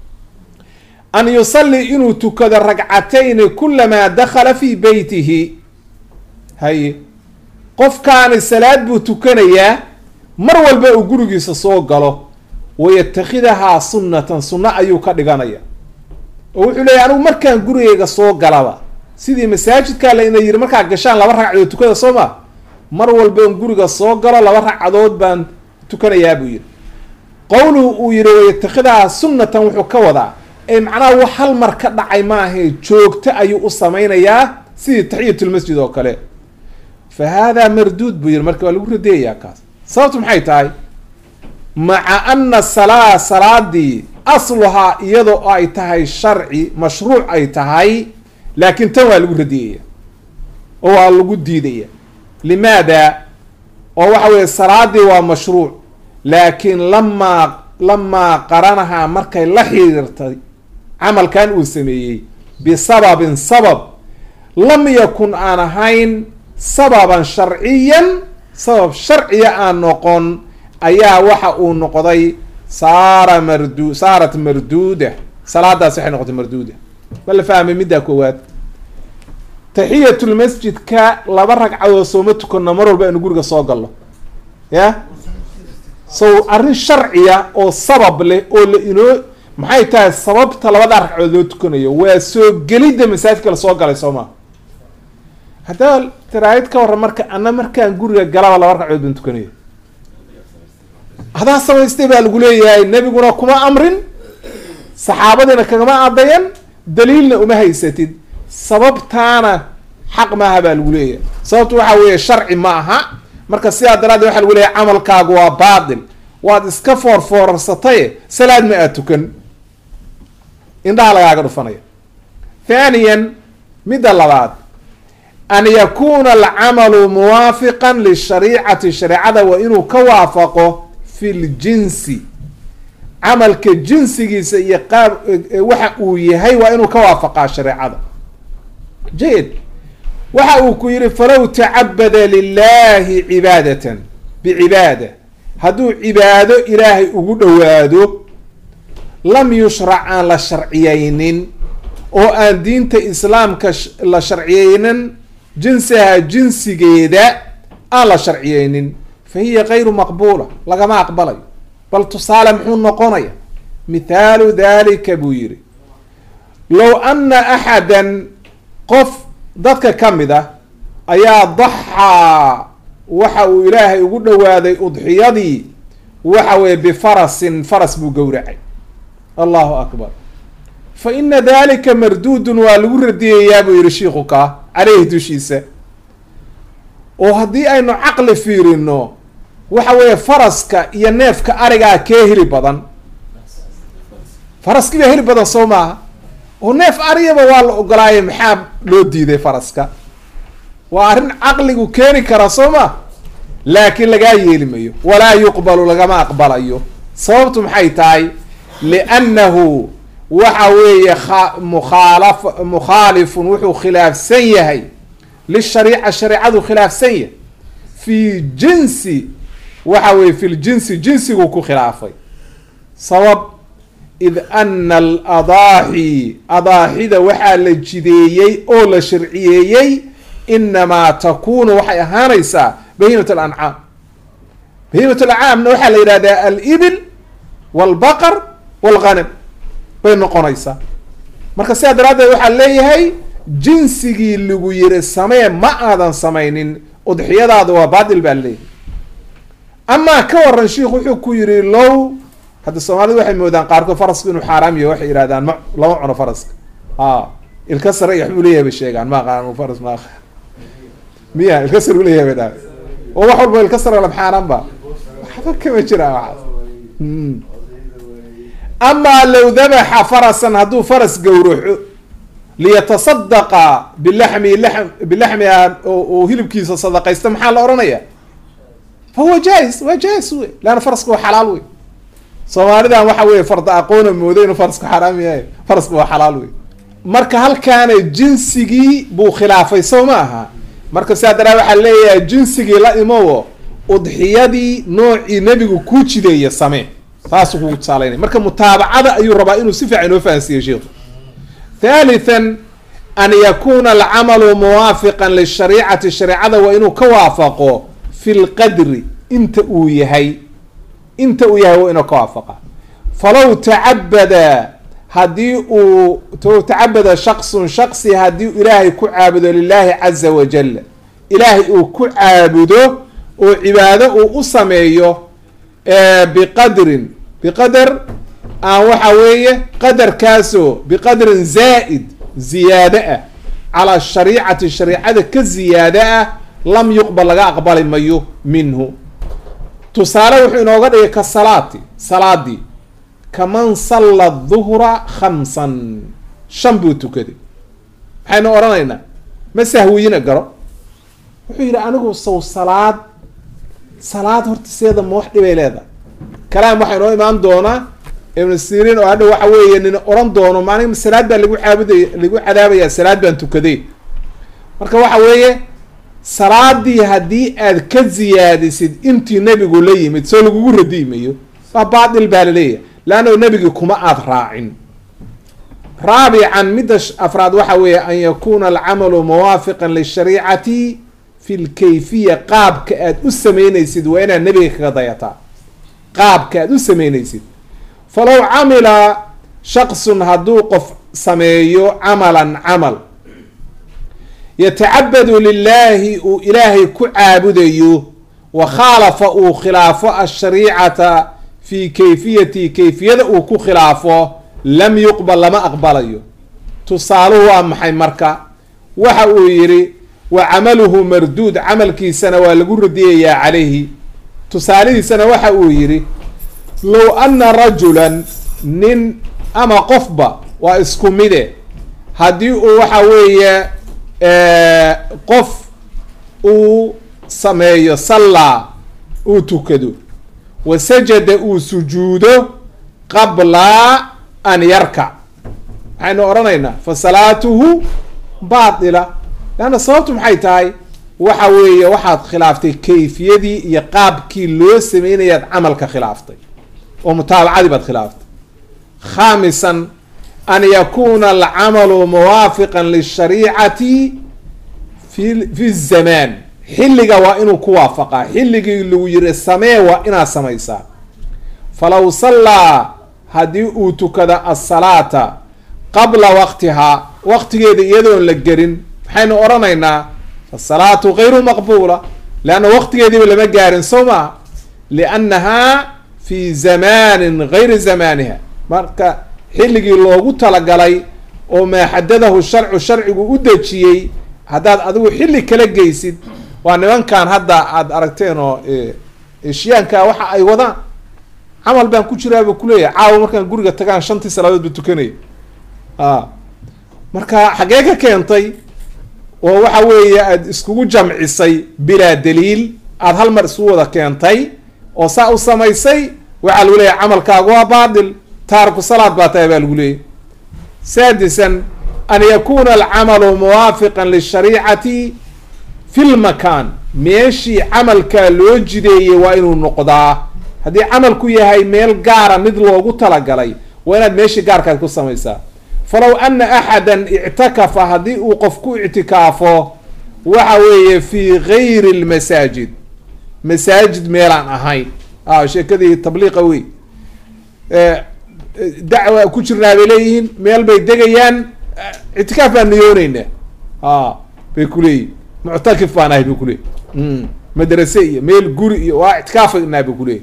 Speaker 1: an yusalli inuu tukado ragcatayni kulamaa dakhala fii beytihi. haye qofkaani salaad buu tukanayaa mar walba uu gurigiisa soo galo, wayatakhidahaa sunnatan, sunno ayuu ka dhiganaya oo wuxuu leeyahy anigu markaan gurigeyga soo galaba sidii masaajidkaa la ina yiri markaa gashaan laba ragcadood tukada soo ma mar walba un guriga soo galo laba ragcadood baan tukanayaa buu yidhi. qowluhu uu yihi wayatakhidaha sunnatan wuxuu ka wadaa ee macnaha wax hal mar ka dhacay maahae joogto ayuu u samaynayaa sidii taxiyatulmasjid oo kale. fa haadaa marduud buu yihi marka waa lagu radeeyayaa kaas. sababtu maxay tahay? maca ana salaa salaadii asluhaa iyadoo ay tahay sharci mashruuc ay tahay, laakiin tan waa lagu radiyaya oo waa lagu diidaya. limaada? oo waxa weeye salaadii waa mashruuc, laakiin lamaa lamaa qaranahaa markay la xiriirtay camalkan uu sameeyey bisababin sabab lam yakun aan ahayn sababan sharciyan, sabab sharciya aan noqon, ayaa waxa uu noqday saara mardu saarat marduuda. salaadaas waxay noqotay marduuda. ma la fahmay middaa koowaad? taxiyatulmasjidka laba ragcadood sooma tukano mar walba inu guriga soo gallo ya so arrin sharciya oo sabab leh oo la inoo maxay tahay sababta labada ragcadood loo tukanayo? waa soo gelidda masaajidka la soo galay soo maa. haddaa tiraayid ka warran marka ana markaan guriga galaba laba ragcadood baan tukanayo, hadaa samaystay baa lagu leeyahay. nebiguna kuma amrin, saxaabadiina kagama adayan, daliilna uma haysatid, sababtaana xaq maaha baa lagu leeyahay. sababtu waxa weeye sharci ma aha. marka sidaa daraaddeed waxa lagu leeyahay camalkaagu waa baatil, waad iska foorfoorarsataye salaad ma aad tukan, indhaha lagaaga dhufanaya. thaniyan midda labaad, an yakuna alcamalu muwaafiqan lishariicati, shareecada waa inuu ka waafaqo fi ljinsi, camalka jinsigiisa iyo qaab waxa uu yahay waa inuu ka waafaqaa shareecada. jayid waxa uu ku yihi falow tacabada lilahi cibaadatan bicibaada, hadduu cibaado ilaahay ugu dhowaado lam yushrac aan la sharciyeynin oo aan diinta islaamka la sharciyeynin jinsiha jinsigeeda aan la sharciyeynin, fa hiya gayru maqbuula, lagama aqbalayo. bal tusaale muxuu noqonaya? mithaalu dalika buu yihi low ana axadan qof dadka ka mid ah ayaa daxaa waxa uu ilaahay ugu dhowaaday udxiyadii waxa weye bifarasin, faras buu gowracay. allahu akbar. fa ina dalika marduudun, waa lagu radiyayaa buu yihi shiiku ka caleyhi dushiisa. oo haddii aynu caqli fiirino waxa weeye faraska iyo neefka arigaa kee heli badan? faraskii baa heli badan soo maaha. oo neef ariyaba waa la ogolaaye maxaa loo diiday faraska? waa arrin caqligu keeni kara soo ma, laakiin lagaa yeeli mayo, walaa yuqbalu, lagama aqbalayo. sababtu maxay tahay? liannahu waxa weeye mukhaalaf mukhaalifun, wuxuu khilaafsan yahay lishariica, shareecadu khilaafsan yahay fi jinsi, waxa weye fi ljinsi, jinsiguu ku khilaafay. sabab id ana aladaaxi, adaaxida waxaa la jideeyey oo la sharciyeeyey inamaa takunu waxay ahaanaysaa bahiimat alancaam. bahiimat alcaamna waxaa la yidhahdaa alibil walbaqar walghanam bay noqonaysaa. marka sidaa daraaddeed waxaa leeyahay jinsigii lagu yiri samee ma aadan samaynin, udxiyadaada waa baatil baa leeyahay. amaa ka waran shiikhu wuxuu ku yiri low, hadda soomaalidu waxay moodaan qaarkood faraska inuu xaaraam yahay, waxay yidhahdaan ma lama cuno faraska. a ilka sare iyo waxbuu leeyahay bay sheegaan, ma aqaan faras ma aqaan miya ilka sare u leeyahay bay dhahay. oo wax walba ilka sare lam xaaraan ba waxba kama jiraan waxaas. amaa low dabaxa farasan, hadduu faras gowraco liyatasadaqa bilaxmi bilaxmiha oo hilibkiisa sadaqaysta, maxaa la oranaya? fa huwa jaa-is, waa jaa-is wey, leanna faraska waa xalaal wey. soomaalidan waxa weye farda aqoona mooday inuu faraska xaraam yahay, faraska waa xalaal wey. marka halkaana jinsigii buu khilaafay soo ma aha. marka sidaa daraa waxaa leeyahay jinsigii la imowo udxiyadii noocii nebigu ku jideeya samee, saasuu kugu tusaalaynay. marka mutaabacada ayuu rabaa inuu si fiican inoo fahansiiyo sheikhu. thalithan an yakuna alcamalu muwaafiqan lishariicati, shareecada waa inuu ka waafaqo fi lqadri, inta uu yahay inta uu yahay waa inuu ka waafaqa. falow tacabada, haddii uu tacabada shaksun shaksi haddii ilaahay ku caabudo lilahi caza wajal, ilaahay uu ku caabudo oo cibaado uu u sameeyo biqadrin biqadar aan waxa weeye qadarkaasoo biqadrin zaa'id ziyaado ah calaa shariicati shariicada ka ziyaado ah lam yuqbal laga aqbali mayo minhu. tusaale wuxuu inooga dhigay ka salaati salaadii kaman salla duhra khamsan shan buu tukaday maxaynu odhanaynaa ma sahwiyina garo wuxuu yidhi anigu sow salaad salaad horta seeda ma wax dhibay leedahay. kalaam waxaa inoo imaan doonaa ibnu siriin oo hadha waxa weeye nin oran doono maanig salaad baa lagu caabuday lagu cadaabayaa salaad baan tukaday. marka waxa weeye salaadii haddii aad ka ziyaadisid intii nebigu la yimid soo lagugu radiimayo waa baatil baa laleeyahay laanno nebigii kuma aad raacin. raabican midda afraad waxa weeye an yakuna alcamalu muwaafiqan lishariicati fi lkayfiya qaabka aad u samaynaysid waa inaad nebiga kaga dayataa qaabka aad u samaynaysid. falow camila shaqsun hadduu qof sameeyo camalan camal yatacabadu lilaahi uu ilaahay ku caabudayo wa khaalafa uu khilaafo ashariicata fii kayfiyati kayfiyada uu ku khilaafo lam yuqbal lama aqbalayo. tusaaluhu waa maxay marka waxa uu yidhi wa camaluhu marduud camalkiisana waa lagu radiyayaa calayhi. tusaalihiisana waxa uu yidhi low anna rajulan nin ama qofba waa isku mide haddii uu waxa weeye qof uu sameeyo sallaa uu tukado wa sajada uu sujuudo qabla an yarkac maxaynu odhanaynaa fa salaatuhu baatila. leanna sababtu maxay tahay waxa weeye waxaad khilaaftay kayfiyadii iyo qaabkii loo sameynayaad camalka khilaaftay oo mutaabacadii baad khilaaftay. khaamisan an yakuna alcamalu muwaafiqan lishariicati fi fi zamaan xilliga waa inuu ku waafaqaa xilligii lagu yiri samee waa inaad samaysaa. falow sallaa haddii uu tukada asalaata qabla waqtihaa waqtigeeda iyadoon la gerin maxaynu odhanaynaa fasalaatu gayru maqbuula leanna waqtigeediiba lama gaarin soo maa liannahaa fi zamaanin gayri zamaaniha. marka xilligii loogu talagalay oo maaxadadahu sharcu sharcigu u dejiyey haddaad adigu xilli kala geysid waa nimankan hadda aada aragteen oo eshiyaanka waxa ay wadaan camal baan ku jiraaba kuleeyahay caawa markaan guriga tagaan shantii salaadood ba tukanaya. a marka xaggee ka keentay oo waxa weeye aada iskugu jamcisay bilaa daliil aada hal mar isu wada keentay oo saa u samaysay waxaa lagu leeyahay camalkaagu waa baatil taariku salaad baa tahay baa lagu leeyahy. saadisan an yakuna alcamalu muwaafiqan lishariicati fi lmakaan meeshii camalkaa loo jideeyey waa inuu noqdaa. haddii camalku yahay meel gaara mid loogu talagalay waa inaad meeshii gaarkaad ku samaysaa. falow ana axadan ictakafa haddii uu qof ku ictikaafo waxa weeye fii gayri lmasaajid masaajid meelaan ahayn a sheekadii tabliiqa wey dacwa ku jirnaa bay leeyihiin meel bay degayaan ictikaaf baan niyooneynaa a bay kuleeyihin muctakif baan ahay bay kuleeyihin madrase iyo meel guri iyo waa ictikaafanaa bay kuleeyihin.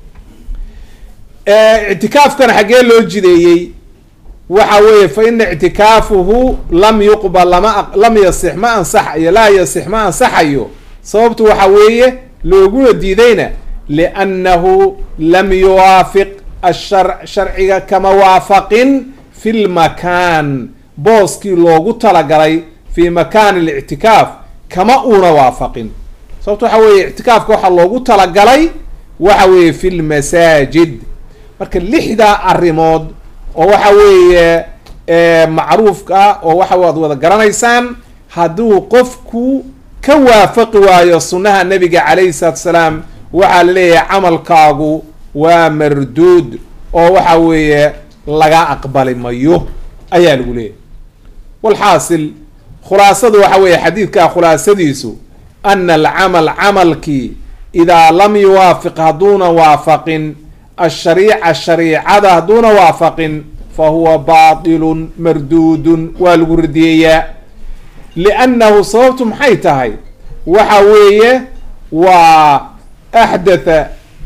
Speaker 1: ictikaafkana xaggee loo jideeyey waxa weeye fa ina ictikaafuhu lam yuqbal lama lam yasix ma ansaxayo laa yasix ma ansaxayo. sababtu waxa weeye looguna diidayna liannahu lam yuwaafiq ashar sharciga kama waafaqin fi lmakaan booskii loogu talagalay fi makaani lictikaaf kama uuna waafaqin. sababtu waxa weeye ictikaafka waxaa loogu talagalay waxa weeye fi lmasaajid. marka lixdaa arrimood oo waxa weeye macruufka oo waxa waad wada garanaysaan hadduu qofku ka waafaqi waayo sunnaha nabiga calayhi salaatu salaam waxaa la leeyahay camalkaagu waa marduud oo waxa weeye laga aqbali mayo ayaa lagu leeyahay. walxaasil khulaasadu waxa weeye xadiidkaa khulaasadiisu ana alcamal camalkii idaa lam yuwaafiq hadduuna waafaqin ashariica shariicada hadduuna waafaqin fa huwa baatilun marduudun waa lagu radiyeeyaa. liannahu sababtu maxay tahay waxa weeye waa axdatha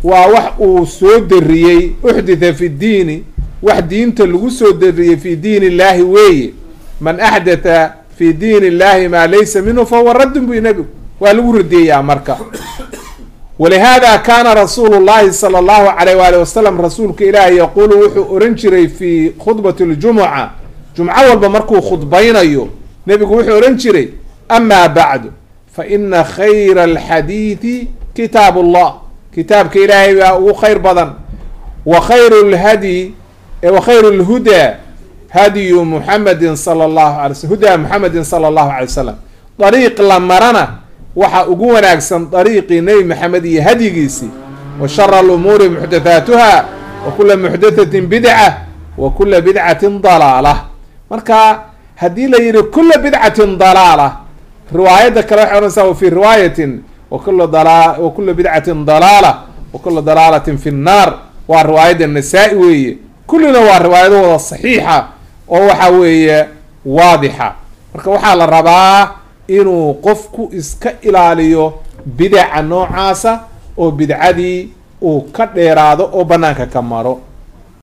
Speaker 1: waa wax uu soo dariyey uxditha fi ddiini wax diinta lagu soo dariyey fi diin illaahi weeye man axdatha fi diin illahi maa laysa minhu fahuwa raddun buy nebigu waa lagu radiyayaa marka walihada kaana rasuulu llahi sala allahu alayh waali wasalam rasuulka ilaahi yaquulu wuxuu oran jiray fi khudbati ljumuca jumco walba markuu khudbaynayo nebigu wuxuu oran jiray amaa bacdu fa ina khayra alxadiidi kitaab ullah kitaabka ilaahay baa ugu khayr badan wa khayru lhadyi wa khayru lhudaa hadyu muxamedin sala allahu alay sl hudaa muxamedin sala allahu alay wasalam dariiq la marana waxa ugu wanaagsan dariiqii nebi maxamed iyo hadyigiisii wa shara alumuuri muxdathaatuha wa kula muxdathatin bidca wa kula bidcatin dalaalah marka haddii la yihi kula bidcatin dalaalah riwaayadda kale waxay ohanaysaa wa fi riwaayatin wakula dala wa kula bidcatin dalaala wa kula dalaalatin fi nnaar waa riwaayadda nasaa-i weeye kullina waa riwaayado wada saxiixa oo waxa weeye waadixa marka waxaa la rabaa inuu qofku iska ilaaliyo bidaca noocaasa oo bidcadii uu ka dheeraado oo banaanka ka maro.